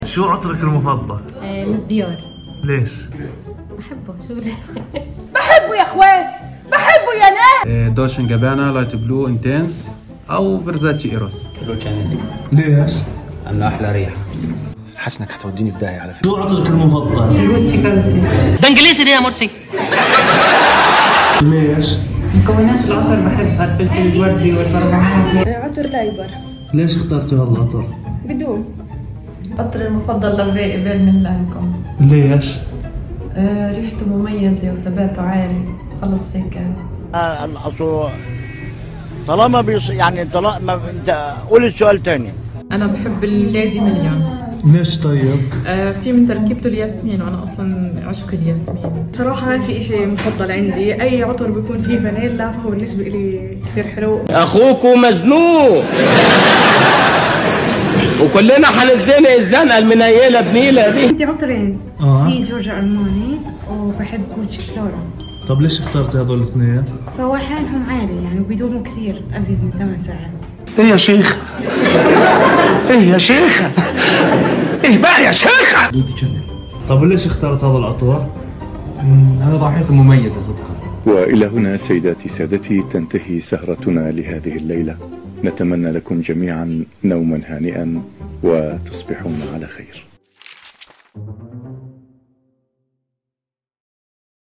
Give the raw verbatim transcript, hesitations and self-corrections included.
شو عطرك المفضل؟ آه، مس ديور. ليش؟ بحبه. شو ليه؟ بحبه يا اخوات، بحبه يا ناس. دوشن جابانا لايت بلو انتنس او فيرزاتشي ايروس. ليش؟ لانه احلى ريحه. حاسس انك هتوديني في داهيه على فكره. شو عطرك المفضل؟ جوتشي كالتي. ده انجليزي ليه يا مرسي؟ ليش؟ مكونات العطر بحبها الفلفل الوردي والبربهان. عطر لايبر. ليش اخترتي هذا العطر؟ بدون. العطر المفضل للريق من لانكم. ليش؟ آه، ريحته مميزة وثباته عالي. خلص هيك. آه اصل طالما بيص يعني طالما انت قول السؤال تاني. أنا بحب الليدي مليون. ليش طيب؟ آه، في من تركيبته الياسمين وأنا أصلا عشق الياسمين. صراحة ما في إشي مفضل عندي، أي عطر بيكون فيه فانيلا فهو بالنسبة لي كثير حلو. اخوكوا مزنوق وكلنا حنزنق الزنقه المنيله بنيله دي. عندي عطرين، آه. سي جورجيا أرماني وبحب جوتشي فلورا. طب ليش اخترتي هذول الاثنين؟ فواحدهم عالي يعني وبيدوموا كثير أزيد من ثمان ساعات. ايه يا شيخ؟ ايه يا شيخ؟ ايه بقى يا شيخ؟ طب ليش اخترت هذا العطر؟ هذا ضحيته مميزه صدقا. وإلى هنا سيداتي سادتي تنتهي سهرتنا لهذه الليلة. نتمنى لكم جميعا نوما هانئا وتصبحون على خير.